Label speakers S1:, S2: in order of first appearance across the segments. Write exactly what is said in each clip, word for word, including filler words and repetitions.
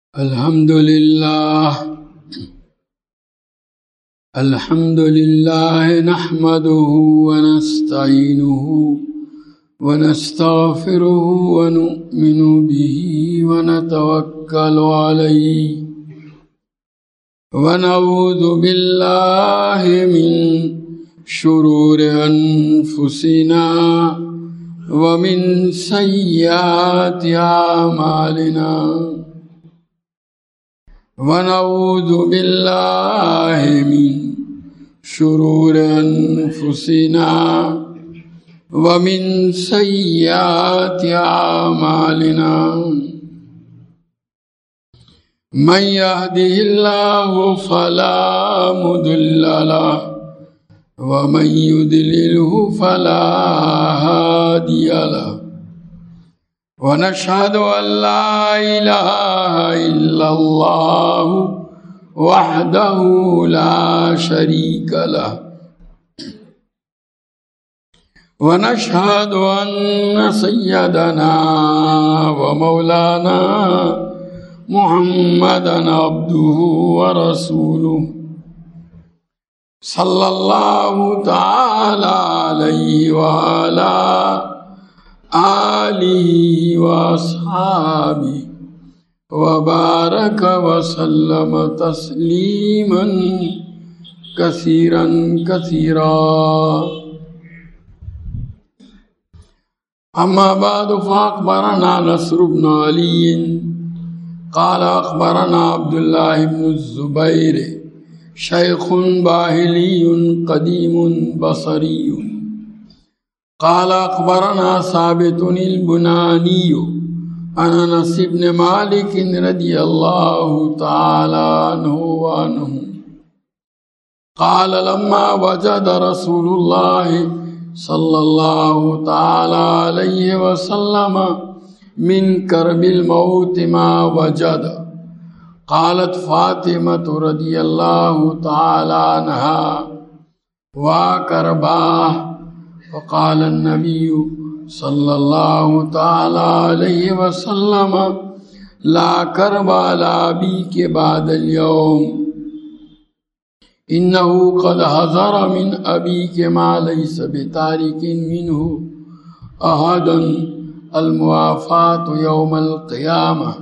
S1: الحمد لله الحمد لله نحمده ونستعينه ونستغفره ونؤمن به ونتوكل عليه ونعوذ بالله من شرور أنفسنا ومن سيئات أعمالنا ونعوذ بالله من شرور أنفسنا ومن سيئات أعمالنا من يهده الله فلا مضل له ومن يضلله فلا هادي له ونشهد أن لا إله إلا الله وحده لا شريك له ونشهد أن سيدنا ومولانا محمدا عبده ورسوله صلى الله تعالى عليه وعلى آلہ واصحابہ وبارک وسلم تسلیما کثیرا کثیرا اما بعد فاخبرنا نصر بن علی قال اخبرنا عبد الله بن الزبیر شیخ باہلی قدیم بصری قال اخبرنا ثابت البنانی عن انس بن مالک رضی اللہ تعالی عنہ وعنہ قال لما وجد رسول اللہ صلی اللہ تعالی علیہ وسلم من کرب الموت ما وجد قالت فاطمة رضی اللہ تعالی عنہا وکرباہ وقال النبي صلى الله تعالى عليه وسلم لا كرب على أبيك بعد اليوم إنه قد حذر من أبيك ما ليس بتارك منه أحدا الموافاة يوم القيامة.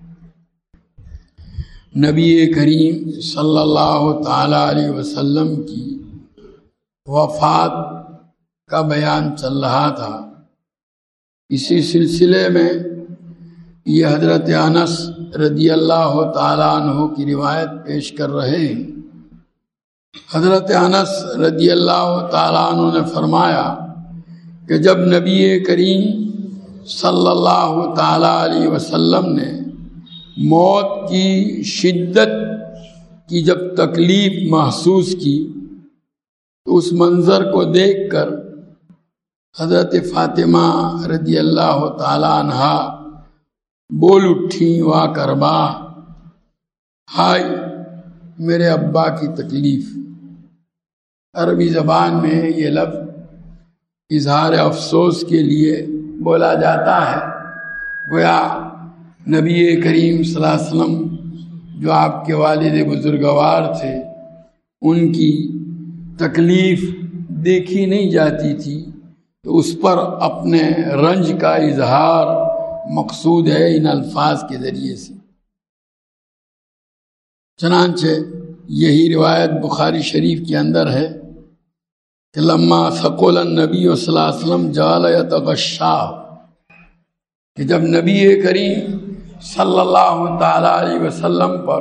S1: نبی کریم صلی اللہ تعالی علیہ وسلم کی وفات کا بیان چل رہا تھا. اسی سلسلے میں یہ حضرت انس رضی اللہ تعالیٰ عنہ کی روایت پیش کر رہے ہیں. حضرت انس رضی اللہ تعالیٰ عنہ نے فرمایا کہ جب نبی کریم صلی اللہ تعالیٰ علیہ وسلم نے موت کی شدت کی جب تکلیف محسوس کی تو اس منظر کو دیکھ کر حضرت فاطمہ رضی اللہ تعالیٰ عنہا بول اٹھیں وا کربا، ہائے میرے ابا کی تکلیف. عربی زبان میں یہ لفظ اظہار افسوس کے لیے بولا جاتا ہے. گویا نبی کریم صلی اللہ علیہ وسلم جو آپ کے والد بزرگوار تھے ان کی تکلیف دیکھی نہیں جاتی تھی، تو اس پر اپنے رنج کا اظہار مقصود ہے ان الفاظ کے ذریعے سے. چنانچہ یہی روایت بخاری شریف کے اندر ہے کہ لما ثقل النبی صلی اللہ علیہ وسلم جعل یتغشا، کہ جب نبی کریم صلی اللہ تعالی علیہ وسلم پر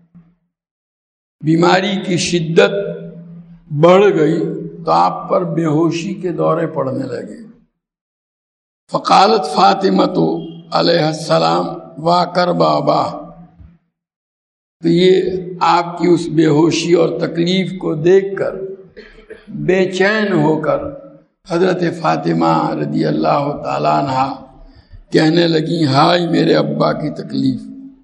S1: بیماری کی شدت بڑھ گئی تو آپ پر بے ہوشی کے دورے پڑنے لگے. فقالت فاطمہ علیہ السلام وا کربا ابا، تو یہ آپ کی اس بے ہوشی اور تکلیف کو دیکھ کر بے چین ہو کر حضرت فاطمہ رضی اللہ تعالیٰ عنہا کہنے لگی ہائے میرے ابا کی تکلیف.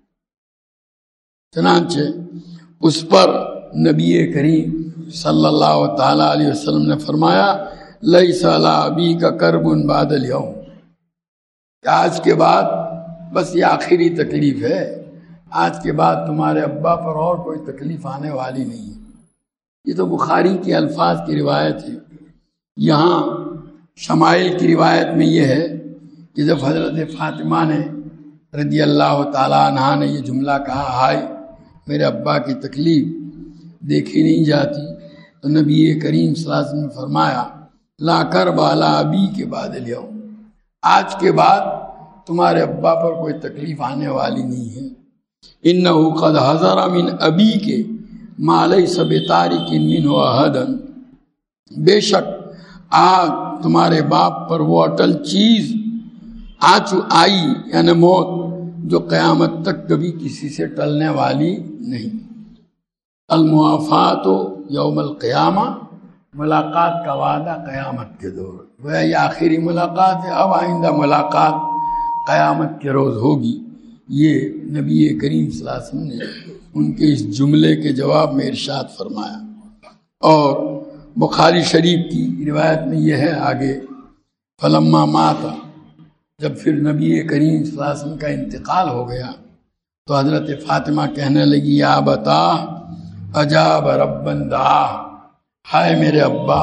S1: چنانچہ اس پر نبی کریم صلی اللہ تعالیٰ علیہ وسلم نے فرمایا لیس علی ابیک کرب بعد اليوم، کہ آج کے بعد بس یہ آخری تکلیف ہے، آج کے بعد تمہارے ابا پر اور کوئی تکلیف آنے والی نہیں ہے۔ یہ تو بخاری کے الفاظ کی روایت ہے۔ یہاں شمائل کی روایت میں یہ ہے کہ جب حضرت فاطمہ نے رضی اللہ تعالیٰ عنہا نے یہ جملہ کہا، ہائے میرے ابا کی تکلیف دیکھی نہیں جاتی، تو نبی کریم صلی اللہ علیہ وسلم نے فرمایا لا کرب علی ابی کے بعد اليوم، آج کے بعد تمہارے ابا پر کوئی تکلیف آنے والی نہیں ہے۔ انہ قد حضر من ابی کے ما لیس بتارک منہ احدا، بے شک آج تمہارے باپ پر وہ اٹل چیز آج آئی یعنی موت جو قیامت تک کبھی کسی سے ٹلنے والی نہیں۔ الموافات یوم القیامہ، ملاقات کا وعدہ قیامت کے دور، وہ یہ آخری ملاقات ہے، اب آئندہ ملاقات قیامت کے روز ہوگی۔ یہ نبی کریم صلی اللہ علیہ وسلم نے ان کے اس جملے کے جواب میں ارشاد فرمایا۔ اور بخاری شریف کی روایت میں یہ ہے آگے، فلما مات، جب پھر نبی کریم صلی اللہ علیہ وسلم کا انتقال ہو گیا تو حضرت فاطمہ کہنے لگی یا بتا عجاب ربن دعا، ہائے میرے ابا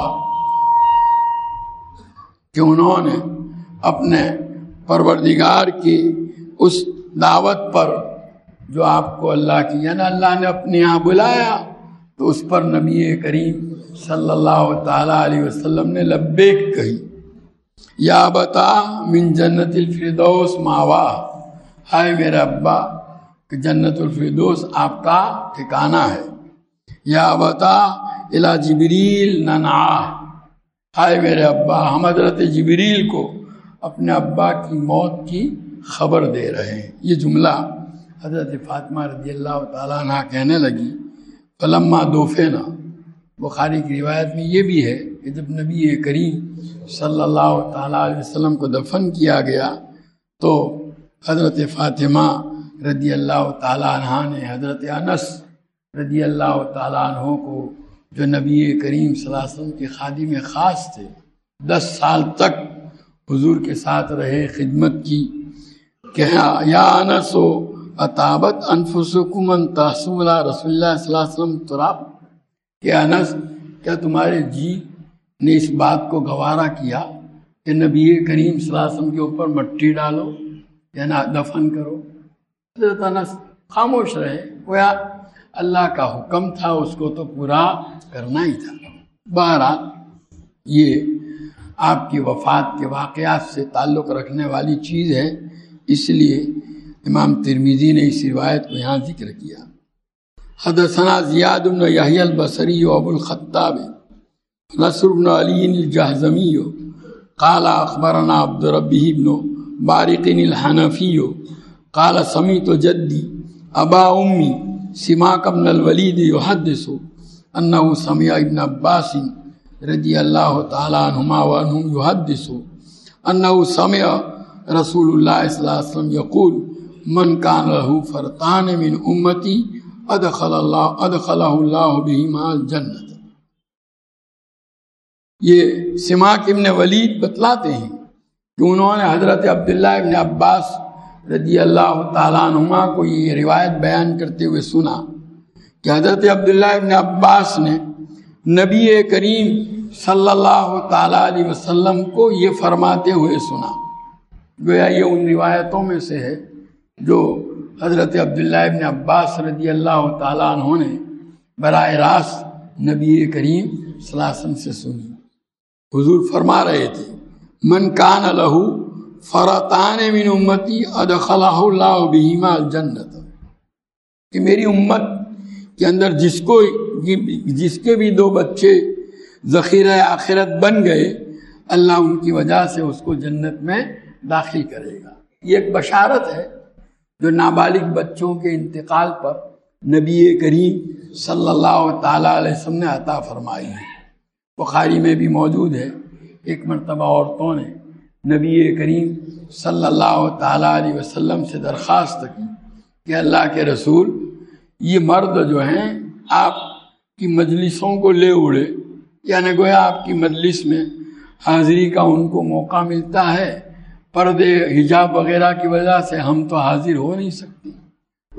S1: کہ انہوں نے اپنے پروردگار کی اس دعوت پر جو آپ کو اللہ کی یعنی اللہ نے اپنے یہاں بلایا تو اس پر نبی کریم صلی اللہ تعالیٰ علیہ وسلم نے لبیک کہی۔ یا بتا من جنت الفردوس ماوا، ہائے میرے ابا کہ جنت الفردوس آپ کا ٹھکانہ ہے۔ یا بتا الی جبریل ننعا، ہائے میرے ابا ہم حضرت جبریل کو اپنے ابا کی موت کی خبر دے رہے ہیں۔ یہ جملہ حضرت فاطمہ رضی اللہ تعالیٰ عنہ کہنے لگی فلما دفنا، بخاری کی روایت میں یہ بھی ہے کہ جب نبی کریم صلی اللہ تعالیٰ علیہ وسلم کو دفن کیا گیا تو حضرت فاطمہ رضی اللہ تعالیٰ عنہ نے حضرت انس رضی اللہ تعالیٰ عنہ کو جو نبی کریم صلی اللہ علیہ وسلم کے خادم خاص تھے، دس سال تک حضور کے ساتھ رہے، خدمت کی، کہا یا انس و اطابت انفسکم ان تحسوا علی رسول اللہ صلی اللہ علیہ وسلم تراب، کہ انس کیا تمہارے جی نے اس بات کو گوارا کیا کہ نبی کریم صلی اللہ علیہ وسلم کے اوپر مٹی ڈالو یا نہ دفن کرو؟ حضرت انس خاموش رہے، گویا اللہ کا حکم تھا اس کو تو پورا کرنا ہی تھا۔ بہرحال یہ آپ کی وفات کے واقعات سے تعلق رکھنے والی چیز ہے، اس لیے امام ترمذی نے اس روایت کو یہاں ذکر کیا۔ حدثنا زیاد بن یحیی البصری و ابو الخطاب نصر بن علی الجہضمی قال اخبرنا عبد ربہ بن بارق الحنفی قال سمعت جدی ابا امی سماک بن الولید یحدث انہ سمع ابن عباس رضی اللہ تعالی عنہما وعنہم یحدث انہ سمع رسول اللہ صلی اللہ علیہ وسلم یقول من کان لہ فرطان من امتی ادخل اللہ ادخلہ اللہ بہما الجنت۔ یہ سماک ابن ولید بتلاتے ہیں کہ انہوں نے حضرت عبداللہ ابن عباس رضی اللہ تعالیٰ عنہما کو یہ روایت بیان کرتے ہوئے سنا کہ حضرت عبداللہ ابن عباس نے نبی کریم صلی اللہ تعالیٰ علیہ وسلم کو یہ فرماتے ہوئے سنا۔ گویا یہ ان روایتوں میں سے ہے جو حضرت عبداللہ ابن عباس رضی اللہ تعالیٰ عنہ نے براہ راست نبی کریم صلی اللہ علیہ وسلم سے سنی۔ حضور فرما رہے تھے من کان لہو فرطان من امتی ادخلہ اللہ بہما الجنت، کہ میری امت کے اندر جس کو جس کے بھی دو بچے ذخیرہ آخرت بن گئے، اللہ ان کی وجہ سے اس کو جنت میں داخل کرے گا۔ یہ ایک بشارت ہے جو نابالغ بچوں کے انتقال پر نبی کریم صلی اللہ تعالیٰ علیہ وسلم نے عطا فرمائی ہے۔ بخاری میں بھی موجود ہے، ایک مرتبہ عورتوں نے نبی کریم صلی اللہ تعالیٰ علیہ وسلم سے درخواست کی کہ اللہ کے رسول، یہ مرد جو ہیں آپ کی مجلسوں کو لے اڑے، یعنی گویا آپ کی مجلس میں حاضری کا ان کو موقع ملتا ہے، پردے حجاب وغیرہ کی وجہ سے ہم تو حاضر ہو نہیں سکتے،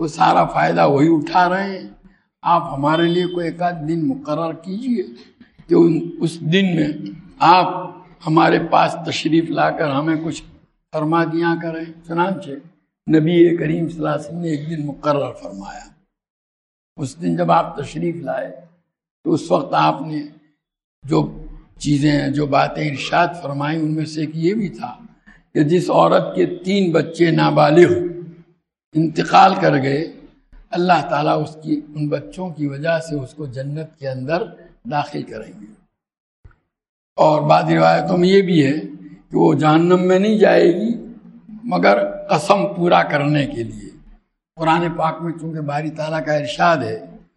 S1: وہ سارا فائدہ وہی اٹھا رہے ہیں. آپ ہمارے لیے کوئی ایک آدھ دن مقرر کیجئے کہ اس دن میں آپ ہمارے پاس تشریف لا کر ہمیں کچھ فرما دیا کریں. چنانچہ نبی کریم صلی اللہ علیہ وسلم نے ایک دن مقرر فرمایا. اس دن جب آپ تشریف لائے تو اس وقت آپ نے جو چیزیں جو باتیں ارشاد فرمائیں ان میں سے ایک یہ بھی تھا کہ جس عورت کے تین بچے نابالغ انتقال کر گئے، اللہ تعالیٰ اس کی ان بچوں کی وجہ سے اس کو جنت کے اندر داخل کریں گے. اور بعض روایتوں میں یہ بھی ہے کہ وہ جہنم میں نہیں جائے گی مگر قسم پورا کرنے کے لیے. قرآن پاک میں چونکہ باری تعالیٰ کا ارشاد ہے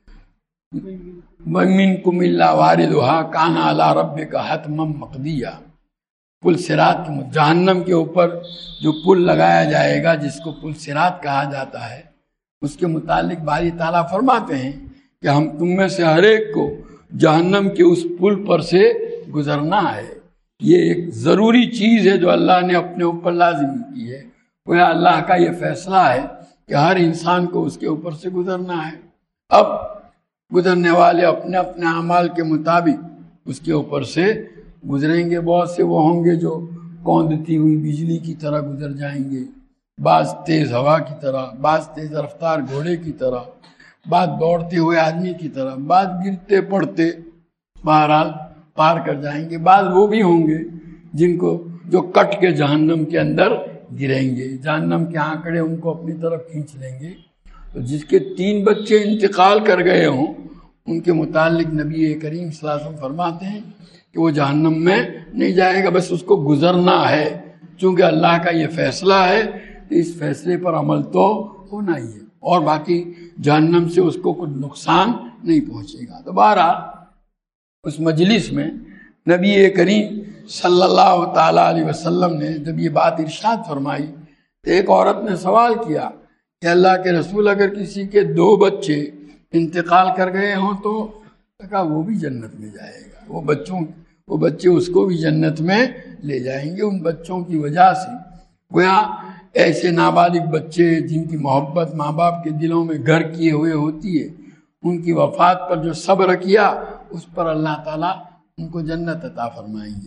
S1: وَمِنْكُمْ إِلَّا وَارِدُهَا كَانَ عَلَىٰ رَبِّكَ حَتْمًا مَقْضِيًّا. پل صراط کے جہنم کے اوپر جو پل لگایا جائے گا جس کو پل صراط کہا جاتا ہے، اس کے متعلق باری تعالیٰ فرماتے ہیں کہ ہم تم میں سے ہر ایک کو جہنم کے اس پل پر سے گزرنا ہے. یہ ایک ضروری چیز ہے جو اللہ نے اپنے اوپر لازم کی ہے. وہ اللہ کا یہ فیصلہ ہے کہ ہر انسان کو اس کے اوپر سے گزرنا ہے. اب گزرنے والے اپنے اپنے اعمال کے مطابق اس کے اوپر سے گزریں گے. بہت سے وہ ہوں گے جو کوندتی ہوئی بجلی کی طرح گزر جائیں گے، بعض تیز ہوا کی طرح، بعض تیز رفتار گھوڑے کی طرح، بعض دوڑتے ہوئے آدمی کی طرح، بعض گرتے پڑتے بہرحال پار کر جائیں گے. بعض وہ بھی ہوں گے جن کو جو کٹ کے جہنم کے اندر گریں گے، جہنم کے آنکڑے ان کو اپنی طرف کھینچ لیں گے. تو جس کے تین بچے انتقال کر گئے ہوں ان کے متعلق نبی کریم صلی اللہ علیہ وسلم فرماتے ہیں کہ وہ جہنم میں نہیں جائے گا، بس اس کو گزرنا ہے. چونکہ اللہ کا یہ فیصلہ ہے تو اس فیصلے پر عمل تو ہونا ہی ہے، اور باقی جہنم سے اس کو کچھ نقصان نہیں پہنچے گا. تو بہرحال اس مجلس میں نبی کریم صلی اللہ تعالیٰ علیہ وسلم نے جب یہ بات ارشاد فرمائی تو ایک عورت نے سوال کیا کہ اللہ کے رسول اگر کسی کے دو بچے انتقال کر گئے ہوں تو کہا وہ بھی جنت میں جائے گا، وہ بچوں وہ بچے اس کو بھی جنت میں لے جائیں گے. ان بچوں کی وجہ سے گویا ایسے نابالغ بچے جن کی محبت ماں باپ کے دلوں میں گھر کیے ہوئے ہوتی ہے، ان کی وفات پر جو صبر کیا اس پر اللہ تعالیٰ ان کو جنت عطا فرمائیں گے.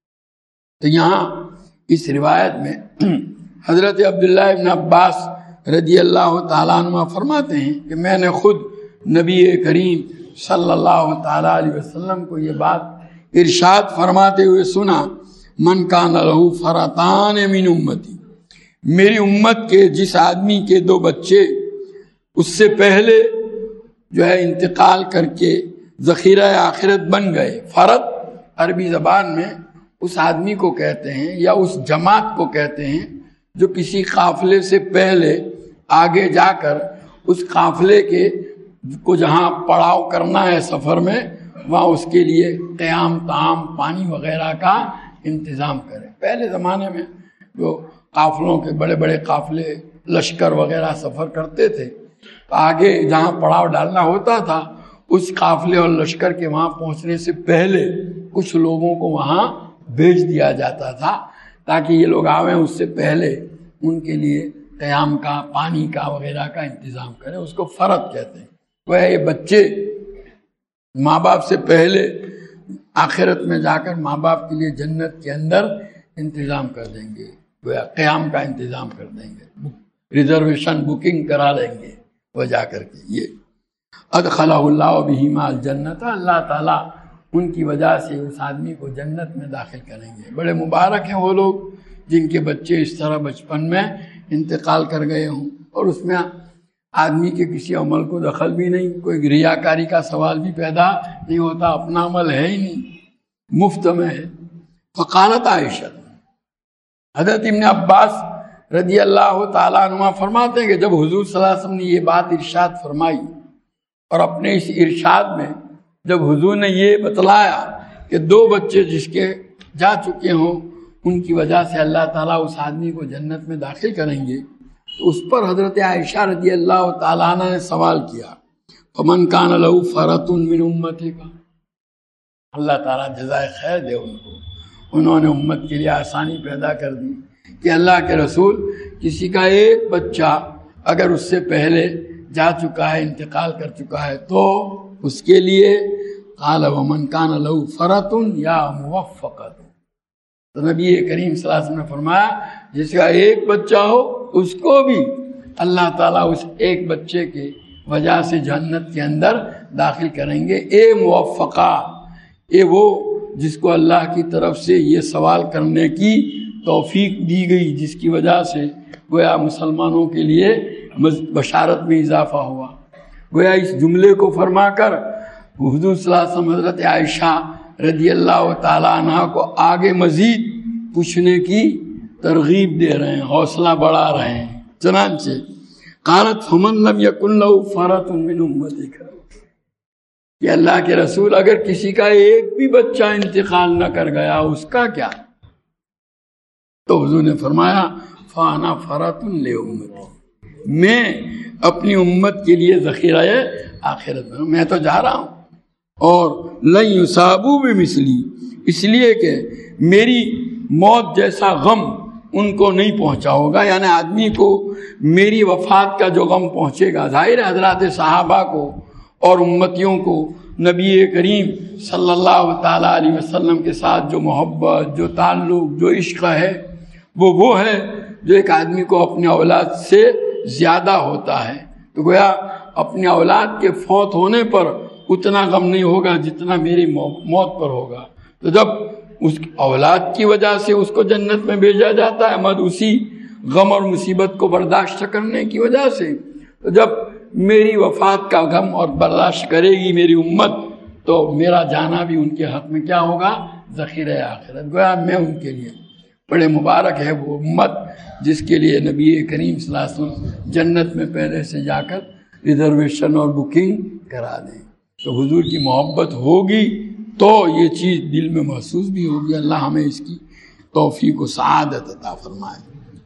S1: تو یہاں اس روایت میں حضرت عبداللہ ابن عباس رضی اللہ تعالیٰ عنہ فرماتے ہیں کہ میں نے خود نبی کریم صلی اللہ تعالیٰ علیہ وسلم کو یہ بات ارشاد فرماتے ہوئے سنا من کان لہ فرطان من امتی، میری امت کے جس آدمی کے دو بچے اس سے پہلے جو ہے انتقال کر کے ذخیرہ آخرت بن گئے. فرط عربی زبان میں اس آدمی کو کہتے ہیں یا اس جماعت کو کہتے ہیں جو کسی قافلے سے پہلے آگے جا کر اس قافلے کے کو جہاں پڑاؤ کرنا ہے سفر میں وہاں اس کے لیے قیام طعام پانی وغیرہ کا انتظام کرے. پہلے زمانے میں جو قافلوں کے بڑے بڑے قافلے لشکر وغیرہ سفر کرتے تھے تو آگے جہاں پڑاؤ ڈالنا ہوتا تھا اس قافلے اور لشکر کے وہاں پہنچنے سے پہلے کچھ لوگوں کو وہاں بھیج دیا جاتا تھا تاکہ یہ لوگ آویں اس سے پہلے ان کے لیے قیام کا پانی کا وغیرہ کا انتظام کریں. اس کو فرض کہتے ہیں. وہ یہ بچے ماں باپ سے پہلے آخرت میں جا کر ماں باپ کے لیے جنت کے اندر انتظام کر دیں گے، قیام کا انتظام کر دیں گے، ریزرویشن بکنگ کرا لیں گے وہ جا کر کے. یہ ادخلہ اللہ بہما الجنت، اللہ تعالیٰ ان کی وجہ سے اس آدمی کو جنت میں داخل کریں گے. بڑے مبارک ہیں وہ لوگ جن کے بچے اس طرح بچپن میں انتقال کر گئے ہوں اور اس میں آدمی کے کسی عمل کو دخل بھی نہیں، کوئی ریاکاری کا سوال بھی پیدا نہیں ہوتا، اپنا عمل ہے ہی نہیں، مفت میں ہے. فقالت عائشہ، حضرت ابن عباس رضی اللہ تعالیٰ عنہ فرماتے ہیں کہ جب حضور صلی اللہ علیہ وسلم نے یہ بات ارشاد فرمائی اور اپنے اس ارشاد میں جب حضور نے یہ بتلایا کہ دو بچے جس کے جا چکے ہوں ان کی وجہ سے اللہ تعالیٰ اس آدمی کو جنت میں داخل کریں گے تو اس پر حضرت عائشہ رضی اللہ تعالیٰ عنہ نے سوال کیا فمن کان لہ فرط من امتی کا، اللہ تعالیٰ جزائے خیر دے ان کو، انہوں نے امت کے لیے آسانی پیدا کر دی کہ اللہ کے رسول کسی کا ایک بچہ اگر اس سے پہلے جا چکا ہے، انتقال کر چکا ہے، تو اس کے لیے قال ومن کان لہ فرۃ یا موفقۃ، تو نبی کریم صلی اللہ علیہ وسلم نے فرمایا جس کا ایک بچہ ہو اس کو بھی اللہ تعالیٰ اس ایک بچے کے وجہ سے جنت کے اندر داخل کریں گے۔ اے موفقہ، اے وہ جس کو اللہ کی طرف سے یہ سوال کرنے کی توفیق دی گئی، جس کی وجہ سے گویا مسلمانوں کے لیے بشارت میں اضافہ ہوا۔ گویا اس جملے کو فرما کر حضور صلی اللہ علیہ وسلم حضرت عائشہ رضی اللہ تعالیٰ عنہ کو آگے مزید پوچھنے کی ترغیب دے رہے ہیں، حوصلہ بڑھا رہے ہیں۔ چنانچہ قالت فمن لم یکن لہ فرۃ من امتک، کہ اللہ کے رسول اگر کسی کا ایک بھی بچہ انتقال نہ کر گیا اس کا کیا؟ تو حضور نے فرمایا فانا فرۃ لامتی، میں اپنی امت کے لیے ذخیرہ آخرت میں، میں تو جا رہا ہوں، اور لن یصابوا بمثلی، اس لیے کہ میری موت جیسا غم ان کو نہیں پہنچا ہوگا، یعنی آدمی کو میری وفات کا جو غم پہنچے گا، ظاہر ہے حضرات صحابہ کو اور امتیوں کو نبی کریم صلی اللہ تعالیٰ علیہ وسلم کے ساتھ جو محبت، جو تعلق، جو عشق ہے، وہ وہ ہے جو ایک آدمی کو اپنے اولاد سے زیادہ ہوتا ہے۔ تو گویا اپنے اولاد کے فوت ہونے پر اتنا غم نہیں ہوگا جتنا میری موت پر ہوگا۔ تو جب اس اولاد کی وجہ سے اس کو جنت میں بھیجا جاتا ہے، مد اسی غم اور مصیبت کو برداشت کرنے کی وجہ سے، تو جب میری وفات کا غم اور برداشت کرے گی میری امت، تو میرا جانا بھی ان کے حق میں کیا ہوگا؟ ذخیرہ آخرت۔ گویا میں ان کے لیے بڑے مبارک ہے وہ امت جس کے لیے نبی کریم صلی اللہ علیہ وسلم جنت میں پہلے سے جا کر ریزرویشن اور بکنگ کرا دیں۔ تو حضور کی محبت ہوگی تو یہ چیز دل میں محسوس بھی ہوگی۔ اللہ ہمیں اس کی توفیق و سعادت عطا فرمائے۔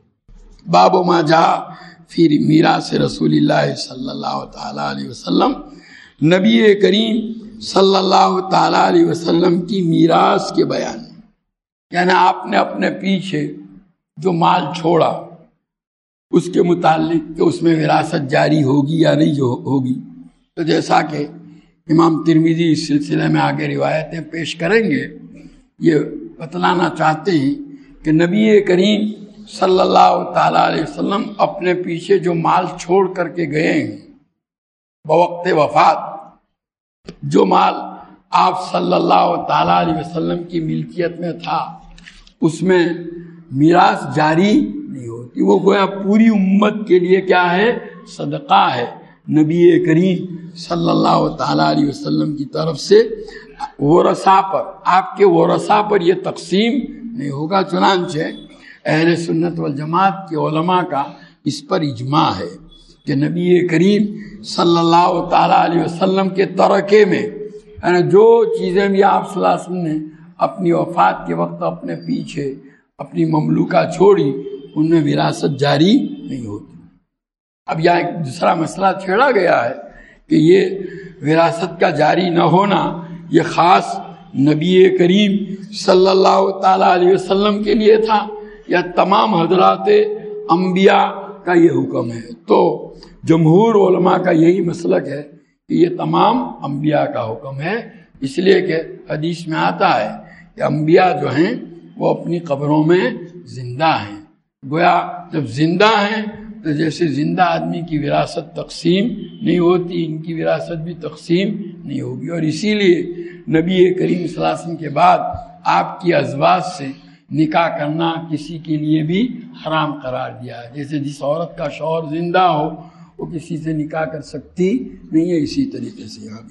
S1: باب ما جاء فی میراث رسول اللہ صلی اللہ تعالیٰ علیہ وسلم، نبی کریم صلی اللہ تعالیٰ علیہ وسلم کی میراث کے بیان، یعنی آپ نے اپنے پیچھے جو مال چھوڑا اس کے متعلق کہ اس میں وراثت جاری ہوگی یا نہیں جو ہوگی۔ تو جیسا کہ امام ترمذی اس سلسلے میں آگے روایتیں پیش کریں گے، یہ بتلانا چاہتے ہیں کہ نبی کریم صلی اللہ تعالیٰ علیہ وسلم اپنے پیچھے جو مال چھوڑ کر کے گئے ہیں بوقت وفات، جو مال آپ صلی اللہ تعالیٰ علیہ وسلم کی ملکیت میں تھا، اس میں میراث جاری نہیں ہوتی، وہ گویا پوری امت کے لیے کیا ہے؟ صدقہ ہے۔ نبی کریم صلی اللہ تعالیٰ علیہ وسلم کی طرف سے ورثاء پر، آپ کے ورثاء پر یہ تقسیم نہیں ہوگا۔ چنانچہ اہل سنت والجماعت کے علماء کا اس پر اجماع ہے کہ نبی کریم صلی اللہ تعالیٰ علیہ وسلم کے ترکے میں، یعنی جو چیزیں بھی آپ صلی اللہ علیہ وسلم نے اپنی وفات کے وقت اپنے پیچھے اپنی مملوکہ چھوڑی، ان میں وراثت جاری نہیں ہوتی۔ اب یہاں ایک دوسرا مسئلہ چھیڑا گیا ہے کہ یہ وراثت کا جاری نہ ہونا یہ خاص نبی کریم صلی اللہ تعالیٰ علیہ وسلم کے لیے تھا یا تمام حضرات انبیاء کا یہ حکم ہے؟ تو جمہور علماء کا یہی مسلک ہے کہ یہ تمام انبیاء کا حکم ہے، اس لیے کہ حدیث میں آتا ہے کہ انبیاء جو ہیں وہ اپنی قبروں میں زندہ ہیں۔ گویا جب زندہ ہیں تو جیسے زندہ آدمی کی وراثت تقسیم نہیں ہوتی، ان کی وراثت بھی تقسیم نہیں ہوگی، اور اسی لیے نبی کریم صلی اللہ علیہ وسلم کے بعد آپ کی ازواج سے نکاح کرنا کسی کے لیے بھی حرام قرار دیا ہے۔ جیسے جس عورت کا شوہر زندہ ہو وہ کسی سے نکاح کر سکتی نہیں ہے، اسی طریقے سے یہاں بھی۔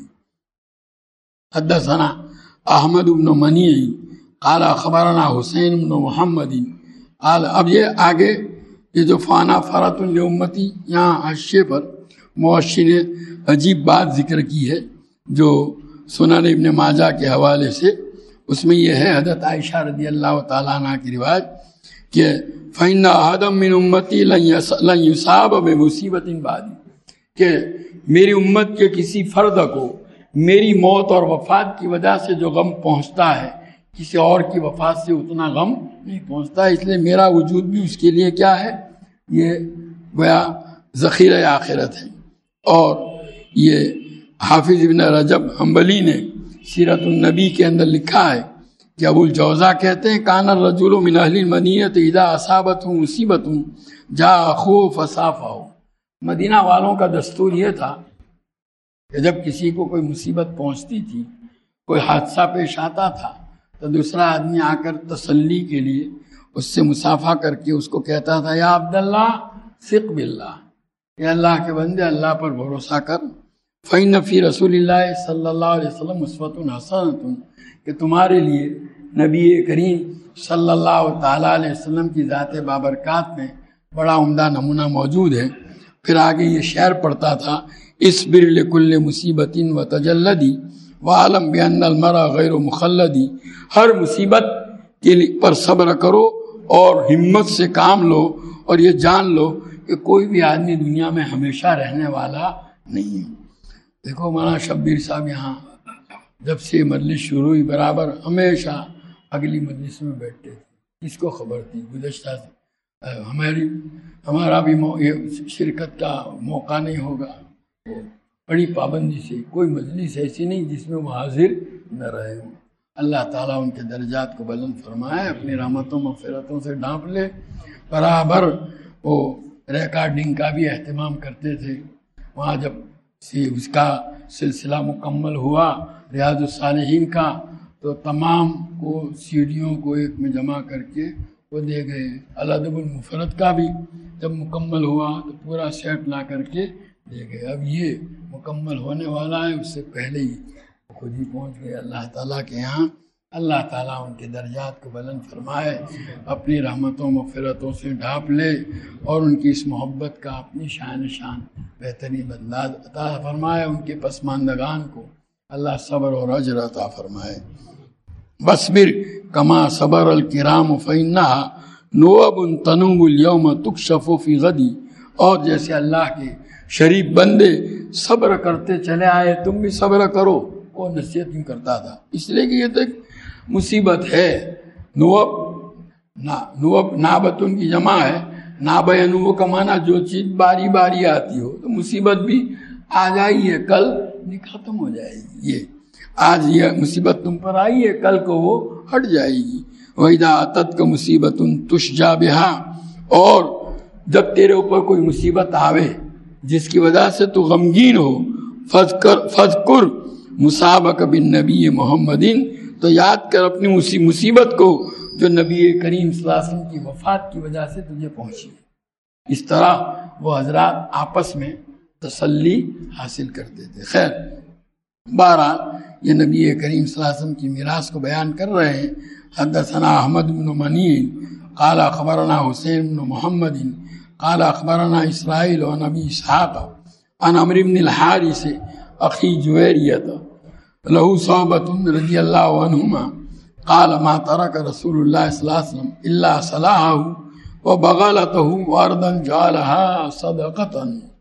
S1: حدثنا احمد بن منیع قال اخبرنا حسین بن محمد قال، اب یہ آگے یہ جو فانا فرۃ لامتی، یہاں حاشیے پر موشی نے عجیب بات ذکر کی ہے جو سنن ابن ماجہ کے حوالے سے، اس میں یہ ہے حضرت عائشہ رضی اللہ تعالیٰ عنہ کی روایت کہ فَإِنَّ أَحَدًا مِّنْ أُمَّتِي لَن يُصَابَ بِمُصِيبَةٍ بَعْدِي، کہ میری امت کے کسی فرد کو میری موت اور وفات کی وجہ سے جو غم پہنچتا ہے کسی اور کی وفات سے اتنا غم نہیں پہنچتا، اس لیے میرا وجود بھی اس کے لیے کیا ہے؟ یہ گویا ذخیرہ آخرت ہے۔ اور یہ حافظ ابن رجب حنبلی نے سیرت النبی کے اندر لکھا ہے کہ ابو الجوزا کہتے ہیں کان الرجل من اہل المدینہ اذا اصابته مصیبت جاء اخوه فصافحه۔ مدینہ والوں کا دستور یہ تھا کہ جب کسی کو کوئی مصیبت پہنچتی تھی، کوئی حادثہ پیش آتا تھا، تو دوسرا آدمی آ کر تسلی کے لیے اس سے مصافحہ کر کے اس کو کہتا تھا یا عبداللہ ثق باللہ، کہ اللہ کے بندے اللہ پر بھروسہ کر۔ فإن فی رسول اللہ صلی اللہ علیہ وسلم اسوۃ حسنۃ، کہ تمہارے لیے نبی کریم صلی اللہ تعالیٰ علیہ وسلم کی ذات بابرکات میں بڑا عمدہ نمونہ موجود ہے۔ پھر آگے یہ شعر پڑھتا تھا اصبر لکل مصیبت وتجلدی وعلم بأن المرء غیر مخلدی، ہر مصیبت کے پر صبر کرو اور ہمت سے کام لو، اور یہ جان لو کہ کوئی بھی آدمی دنیا میں ہمیشہ رہنے والا نہیں ہے۔ دیکھو مولانا شبیر صاحب یہاں جب سے مجلس شروع ہوئی برابر ہمیشہ اگلی مجلس میں بیٹھتے تھے، کس کو خبر تھی گزشتہ ہماری ہمارا بھی شرکت کا موقع نہیں ہوگا، بڑی پابندی سے کوئی مجلس ایسی نہیں جس میں وہ حاضر نہ رہے ہوں۔ اللہ تعالیٰ ان کے درجات کو بلند فرمائے، اپنی رحمتوں مغفرتوں سے ڈھانپ لے۔ برابر وہ ریکارڈنگ کا بھی اہتمام کرتے تھے، وہاں جب سے اس کا سلسلہ مکمل ہوا ریاض الصالحین کا، تو تمام کو سیڑھیوں کو ایک میں جمع کر کے وہ دے گئے۔ الادب المفرد کا بھی جب مکمل ہوا تو پورا سیٹ لا کر کے دے گئے۔ اب یہ مکمل ہونے والا ہے، اس سے پہلے ہی خود ہی پہنچ گئے اللہ تعالیٰ کے یہاں۔ اللہ تعالیٰ ان کے درجات کو بلند فرمائے، اپنی رحمتوں مغفرتوں سے ڈھانپ لے، اور ان کی اس محبت کا اپنی شان شان بہترین بدلہ عطا فرمائے۔ ان کے پسماندگان کو اللہ صبر اور اجر عطا فرمائے۔ بصبر کما صبر الکرام فإنها نوب تنوب اليوم تکشف فی غدی، اور جیسے اللہ کے شریف بندے صبر کرتے چلے آئے تم بھی صبر کرو، وہ نصیحت نہیں کرتا تھا، اس لیے کہ یہ تو ایک مصیبت ہے۔ نوب نوب نابتن کی جمع ہے، ناب ینوب کا معنی جو چیز باری باری آتی ہو، تو مصیبت بھی آ جائی ہے، کل نہیں ختم ہو جائے گی۔ یہ آج یہ مصیبت تم پر آئی ہے، کل کو وہ ہٹ جائے گی۔ وَإِذَا أَتَتْكَ مُصِيبَةٌ تُشْجَى بِهَا، اور جب تیرے اوپر کوئی مصیبت آوے جس کی وجہ سے تو غمگین ہو، فذکر فذکر مصابک بالنبی محمدین، تو یاد کر اپنی مصیبت کو جو نبی کریم صلی اللہ علیہ وسلم کی وفات کی وجہ سے تجھے پہنچی ہے۔ اس طرح وہ حضرات آپس میں تسلی حاصل کرتے تھے۔ خیر، بہرحال یہ نبی کریم صلی اللہ علیہ وسلم کی میراث کو بیان کر رہے ہیں۔ حدثنا احمد بن منی قال اخبرنا حسین بن محمد قال اخبرنا اسرائیل عن ابی اسحاق عن عمرو بن الحارث اخی جویریہ له صحبة رضی اللہ عنہما قال ما ترک رسول اللہ صلی اللہ علیہ وسلم الا صلاحه وبغلته وارضا جعلها صدقة۔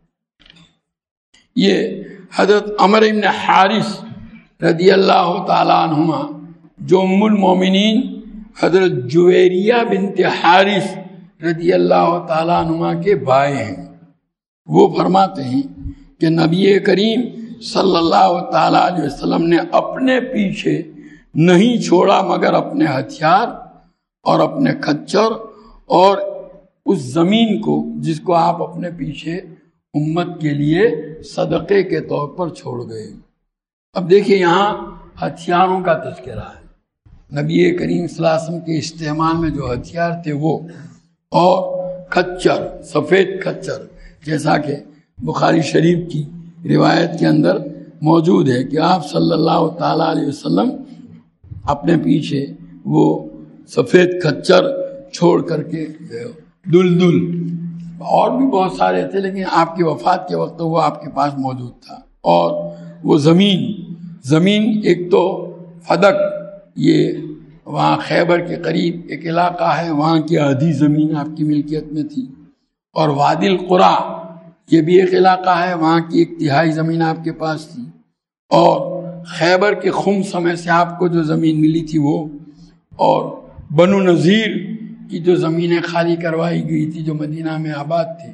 S1: یہ حضرت عمرو بن حارث رضی اللہ تعالیٰ عنہما جو ام المومنین حضرت جویریہ بنت حارث رضی اللہ تعالیٰ عنہما کے بھائی ہیں، وہ فرماتے ہیں کہ نبی کریم صلی اللہ تعالیٰ علیہ وسلم نے اپنے پیچھے نہیں چھوڑا مگر اپنے ہتھیار اور اپنے کھچر اور اس زمین کو جس کو آپ اپنے پیچھے امت کے لیے صدقے کے طور پر چھوڑ گئے۔ اب دیکھیں یہاں ہتھیاروں کا تذکرہ ہے، نبی کریم صلی اللہ علیہ وسلم کے استعمال میں جو ہتھیار تھے وہ، اور کھچر، سفید کھچر، جیسا کہ بخاری شریف کی روایت کے اندر موجود ہے کہ آپ صلی اللہ تعالیٰ علیہ وسلم اپنے پیچھے وہ سفید کھچر چھوڑ کر کے گئے۔ دلدل اور بھی بہت سارے تھے، لیکن آپ کی وفات کے وقت وہ آپ کے پاس موجود تھا۔ اور وہ زمین زمین ایک تو فدق، یہ وہاں خیبر کے قریب ایک علاقہ ہے، وہاں کی آدھی زمین آپ کی ملکیت میں تھی، اور وادی القریٰ یہ بھی ایک علاقہ ہے، وہاں کی ایک تہائی زمین آپ کے پاس تھی، اور خیبر کے خمس میں سے آپ کو جو زمین ملی تھی وہ، اور بنو نذیر کی جو زمینیں خالی کروائی گئی تھی جو مدینہ میں آباد تھی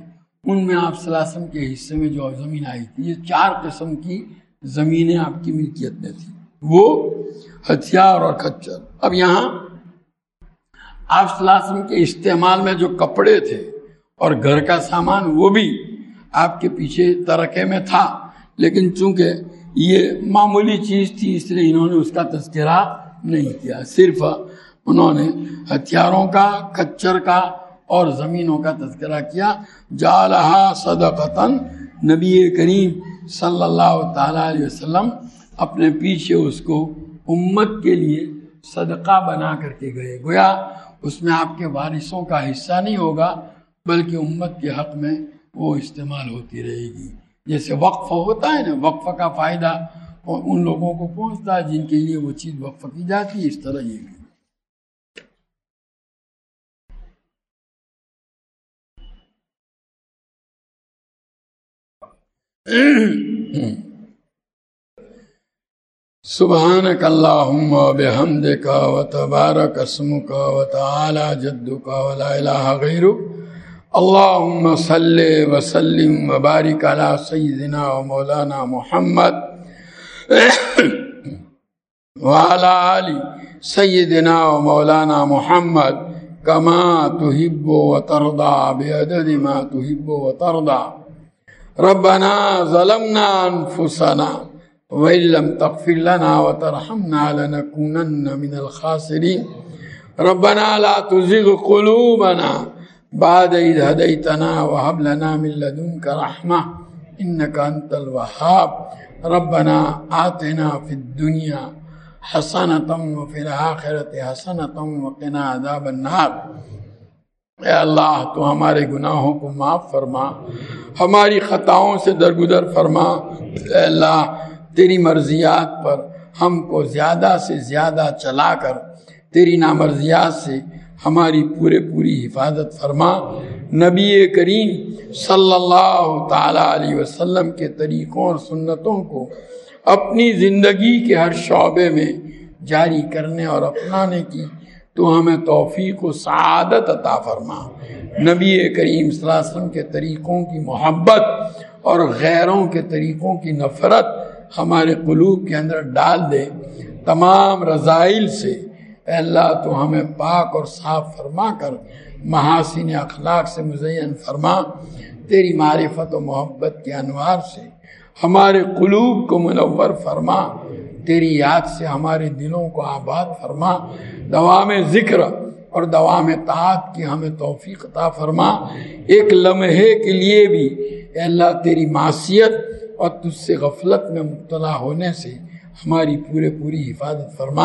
S1: ان میں آپ صلی اللہ علیہ وسلم کے حصے میں جو زمین آئی تھی، یہ چار قسم کی زمینیں آپ کی ملکیت میں تھی، وہ ہتھیار اور کچر۔ اب یہاں آپ صلی اللہ علیہ وسلم کے استعمال میں جو کپڑے تھے اور گھر کا سامان وہ بھی آپ کے پیچھے ترکے میں تھا، لیکن چونکہ یہ معمولی چیز تھی اس لیے انہوں نے اس کا تذکرہ نہیں کیا، صرف انہوں نے ہتھیاروں کا، کچر کا اور زمینوں کا تذکرہ کیا۔ جعلہا صدقتاً، نبی کریم صلی اللہ تعالیٰ علیہ وسلم اپنے پیچھے اس کو امت کے لیے صدقہ بنا کر کے گئے، گویا اس میں آپ کے وارثوں کا حصہ نہیں ہوگا بلکہ امت کے حق میں وہ استعمال ہوتی رہے گی۔ جیسے وقف ہوتا ہے نا، وقف کا فائدہ ان لوگوں کو پہنچتا ہے جن کے لیے وہ چیز وقف کی جاتی ہے، اس طرح یہ بھی۔ سبحانک اللہم و بحمدک و تبارک اسمک و تعالی جدک و لا الہ غیرک، اللہم صلی وسلم و بارک علی سیدنا و مولانا محمد وعلی آل سیدنا و مولانا محمد کما تحب و ترضى بعدد ما تحب و ترضى۔ ربنا ظلمنا انفسنا وإن لم تغفر لنا وترحمنا لنكونن من الخاسرين، ربنا لا تزغ قلوبنا بعد إذ هديتنا وهب لنا من لدنك رحمة إنك أنت الوهاب، ربنا آتنا في الدنيا حسنة وفي الآخرة حسنة وقنا عذاب النار۔ اے اللہ تو ہمارے گناہوں کو معاف فرما، ہماری خطاؤں سے درگزر فرما۔ اے اللہ تیری مرضیات پر ہم کو زیادہ سے زیادہ چلا کر تیری نامرضیات سے ہماری پورے پوری حفاظت فرما۔ نبی کریم صلی اللہ تعالیٰ علیہ وسلم کے طریقوں اور سنتوں کو اپنی زندگی کے ہر شعبے میں جاری کرنے اور اپنانے کی تو ہمیں توفیق و سعادت عطا فرما۔ نبی کریم صلی اللہ علیہ وسلم کے طریقوں کی محبت اور غیروں کے طریقوں کی نفرت ہمارے قلوب کے اندر ڈال دے۔ تمام رذائل سے اے اللہ تو ہمیں پاک اور صاف فرما کر محاسن اخلاق سے مزین فرما۔ تیری معرفت و محبت کے انوار سے ہمارے قلوب کو منور فرما۔ تیری یاد سے ہمارے دلوں کو آباد فرما۔ دوام ذکر اور دوام طاعت کی ہمیں توفیق عطا فرما۔ ایک لمحے کے لیے بھی اے اللہ تیری معصیت اور تجھ سے غفلت میں مبتلا ہونے سے ہماری پورے پوری حفاظت فرما۔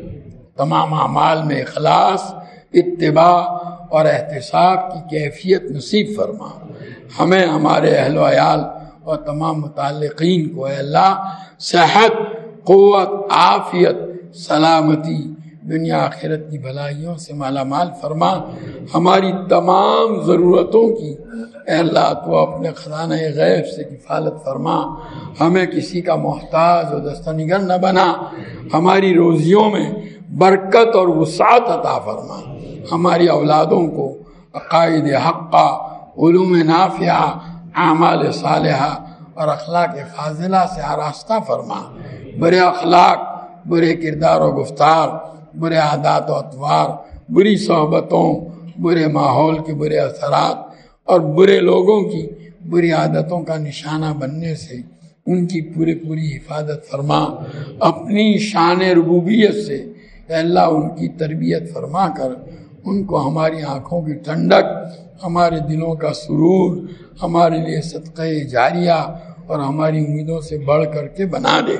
S1: تمام اعمال میں اخلاص، اتباع اور احتساب کی کیفیت نصیب فرما۔ ہمیں، ہمارے اہل و عیال اور تمام متعلقین کو اے اللہ صحت، قوت، عافیت، سلامتی، دنیا آخرت کی بھلائیوں سے مالا مال فرما۔ ہماری تمام ضرورتوں کی اے اللہ تو اپنے خزانہ غیب سے کفالت فرما۔ ہمیں کسی کا محتاج اور دستنگر نہ بنا۔ ہماری روزیوں میں برکت اور وسعت عطا فرما۔ ہماری اولادوں کو عقائد حقہ، علوم نافعہ، اعمال صالحہ اور اخلاق فاضلہ سے آراستہ فرما۔ برے اخلاق، برے کردار و گفتار، برے عادات و اطوار، بری صحبتوں، برے ماحول کے برے اثرات اور برے لوگوں کی بری عادتوں کا نشانہ بننے سے ان کی پوری پوری حفاظت فرما۔ اپنی شان ربوبیت سے اے اللہ ان کی تربیت فرما کر ان کو ہماری آنکھوں کی ٹھنڈک، ہمارے دلوں کا سرور، ہمارے لیے صدقہ جاریہ اور ہماری امیدوں سے بڑھ کر کے بنا دے۔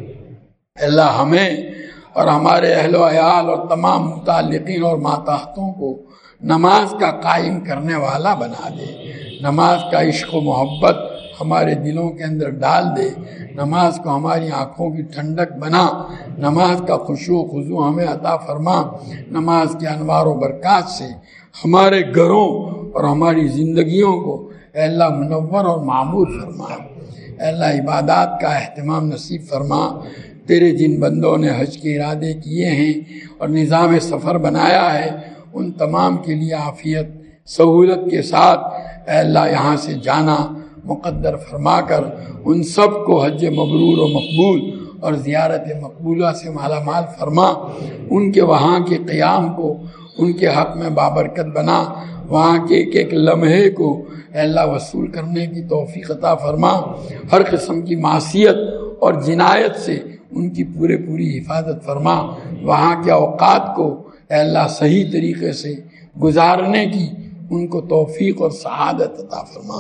S1: اے اللہ ہمیں اور ہمارے اہل و عیال اور تمام متعلقین اور ماتحتوں کو نماز کا قائم کرنے والا بنا دے۔ نماز کا عشق و محبت ہمارے دلوں کے اندر ڈال دے۔ نماز کو ہماری آنکھوں کی ٹھنڈک بنا۔ نماز کا خشوع و خضوع ہمیں عطا فرما۔ نماز کے انوار و برکات سے ہمارے گھروں اور ہماری زندگیوں کو اے اللہ منور اور معمور فرما۔ اے اللہ عبادات کا اہتمام نصیب فرما۔ تیرے جن بندوں نے حج کے ارادے کیے ہیں اور نظام سفر بنایا ہے ان تمام کے لیے عافیت، سہولت کے ساتھ اے اللہ یہاں سے جانا مقدر فرما کر ان سب کو حج مبرور و مقبول اور زیارت مقبولہ سے مالا مال فرما، ان کے وہاں کے قیام کو ان کے حق میں بابرکت بنا، وہاں کے ایک ایک لمحے کو اے اللہ وصول کرنے کی توفیق عطا فرما، ہر قسم کی معصیت اور جنایت سے ان کی پورے پوری حفاظت فرما، وہاں کے اوقات کو اے اللہ صحیح طریقے سے گزارنے کی ان کو توفیق اور سعادت عطا فرما،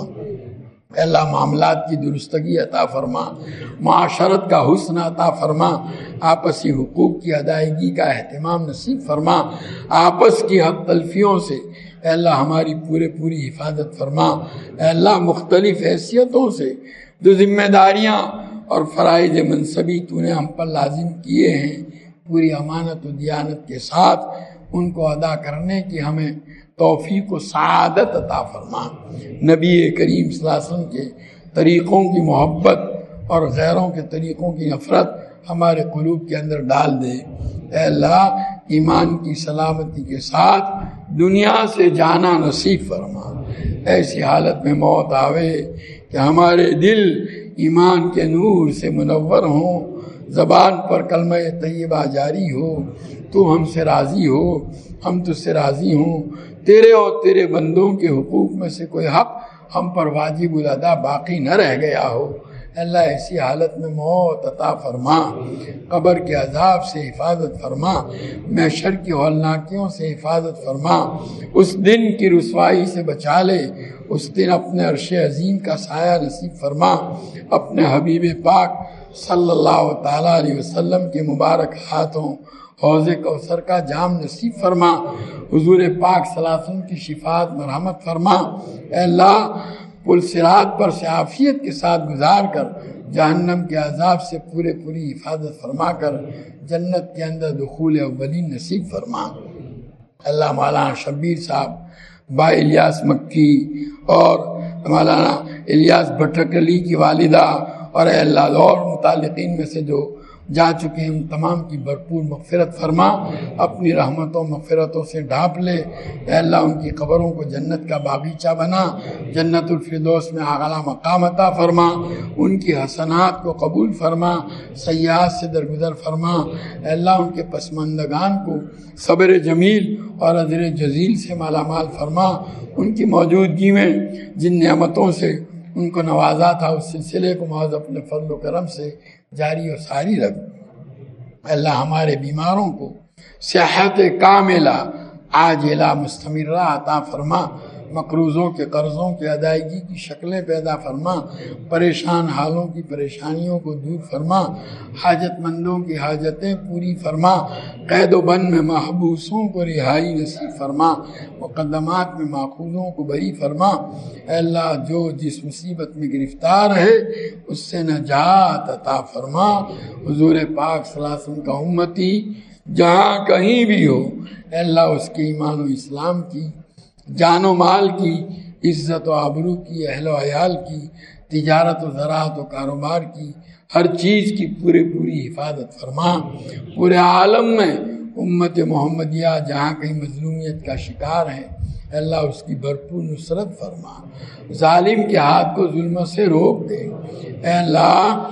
S1: اے اللہ معاملات کی درستگی عطا فرما، معاشرت کا حسن عطا فرما، آپسی حقوق کی ادائیگی کا اہتمام نصیب فرما، آپس کی حق تلفیوں سے اے اللہ ہماری پورے پوری حفاظت فرما، اے اللہ مختلف حیثیتوں سے جو ذمہ داریاں اور فرائض منصبی تو نے ہم پر لازم کیے ہیں، پوری امانت و دیانت کے ساتھ ان کو ادا کرنے کی ہمیں توفیق و سعادت عطا فرما، نبی کریم صلی اللہ علیہ وسلم کے طریقوں کی محبت اور غیروں کے طریقوں کی نفرت ہمارے قلوب کے اندر ڈال دے، اے اللہ ایمان کی سلامتی کے ساتھ دنیا سے جانا نصیب فرما، ایسی حالت میں موت آوے کہ ہمارے دل ایمان کے نور سے منور ہوں، زبان پر کلمہ طیبہ جاری ہو، تو ہم سے راضی ہو، ہم تجھ سے راضی ہوں، تیرے اور تیرے بندوں کے حقوق میں سے کوئی حق ہم پر واجب الادا باقی نہ رہ گیا ہو، اللہ ایسی حالت میں موت عطا فرما، قبر کے عذاب سے حفاظت فرما، محشر کی ہولناکیوں سے حفاظت فرما، اس دن کی رسوائی سے بچا لے، اس دن اپنے عرش عظیم کا سایہ نصیب فرما، اپنے حبیب پاک صلی اللہ تعالیٰ علیہ وسلم کے مبارک ہاتھوں حوض کوثر کا جام نصیب فرما، حضور پاک صلی اللہ علیہ وسلم کی شفاعت مرحمت فرما، اے اللہ پل صراط پر سے عافیت کے ساتھ گزار کر جہنم کے عذاب سے پورے پوری حفاظت فرما کر جنت کے اندر دخول اولین نصیب فرما، اللہ مولانا شبیر صاحب، بھائی الیاس مکی اور مولانا الیاس بھٹکلی کی والدہ اور اے اللہ اور متعلقین میں سے جو جا چکے ہیں ان تمام کی بھرپور مغفرت فرما، اپنی رحمتوں مغفرتوں سے ڈھانپ لے، اے اللہ ان کی قبروں کو جنت کا باغیچہ بنا، جنت الفردوس میں اعلیٰ مقام عطا فرما، ان کی حسنات کو قبول فرما، سیئات سے درگزر فرما، اے اللہ ان کے پسماندگان کو صبر جمیل اور اجر جزیل سے مالا مال فرما، ان کی موجودگی میں جن نعمتوں سے ان کو نوازا تھا اس سلسلے کو محض اپنے فضل و کرم سے جاری و ساری رکھ، اللہ ہمارے بیماروں کو صحت کاملہ عاجلہ مستمرہ عطا فرما، مقروضوں کے قرضوں کے ادائیگی کی شکلیں پیدا فرما، پریشان حالوں کی پریشانیوں کو دور فرما، حاجت مندوں کی حاجتیں پوری فرما، قید و بند میں محبوسوں کو رہائی نصیب فرما، مقدمات میں ماخوذوں کو بری فرما، اے اللہ جو جس مصیبت میں گرفتار ہے اس سے نجات عطا فرما، حضور پاک صلی اللہ علیہ وسلم کا امتی جہاں کہیں بھی ہو اے اللہ اس کے ایمان و اسلام کی، جان و مال کی، عزت و آبرو کی، اہل و عیال کی، تجارت و زراعت و کاروبار کی، ہر چیز کی پورے پوری حفاظت فرما، پورے عالم میں امت محمدیہ جہاں کہیں مظلومیت کا شکار ہے اے اللہ اس کی بھرپور نصرت فرما، ظالم کے ہاتھ کو ظلم سے روک دے، اے اللہ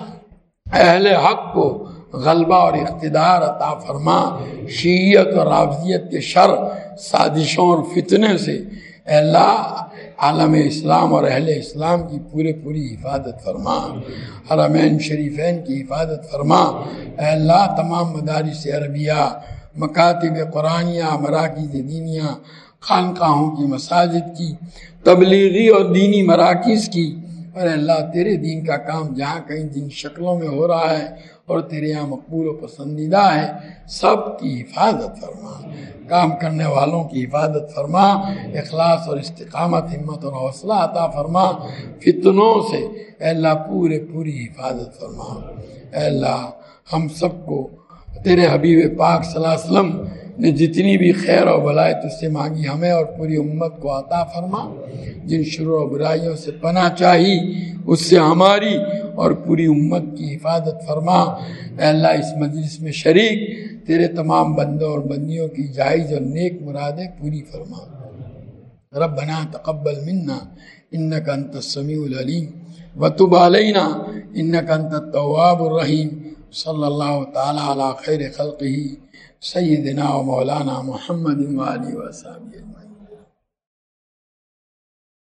S1: اہل حق کو غلبہ اور اقتدار عطا فرما، شیعیت اور رافضیت کے شر سازشوں اور فتنے سے اے اللہ عالم اسلام اور اہل اسلام کی پورے پوری حفاظت فرما، حرمین شریفین کی حفاظت فرما، اے اللہ تمام مدارس عربیہ، مکاتب قرآنیہ، مراکز دینیہ، خانقاہوں کی، مساجد کی، تبلیغی اور دینی مراکز کی، اور اللہ تیرے دین کا کام جہاں کہیں جن شکلوں میں ہو رہا ہے اور تیرے یہاں مقبول و پسندیدہ ہے سب کی حفاظت فرما، کام کرنے والوں کی حفاظت فرما، اخلاص اور استقامت، ہمت اور حوصلہ عطا فرما، فتنوں سے اے اللہ پورے پوری حفاظت فرما، اے اللہ ہم سب کو تیرے حبیب پاک صلی اللہ علیہ وسلم نے جتنی بھی خیر و بلائی تجھ سے مانگی ہمیں اور پوری امت کو عطا فرما، جن شرور و برائیوں سے پناہ چاہی اس سے ہماری اور پوری امت کی حفاظت فرما، اے اللہ اس مجلس میں شریک تیرے تمام بندوں اور بندیوں کی جائز اور نیک مرادیں پوری فرما، ربنا تقبل منا إنك أنت السميع العليم وتب علينا إنك أنت التواب الرحيم صلى الله تعالى على خير خلقه سيدنا ومولانا محمد وآله وصحبه أجمعين.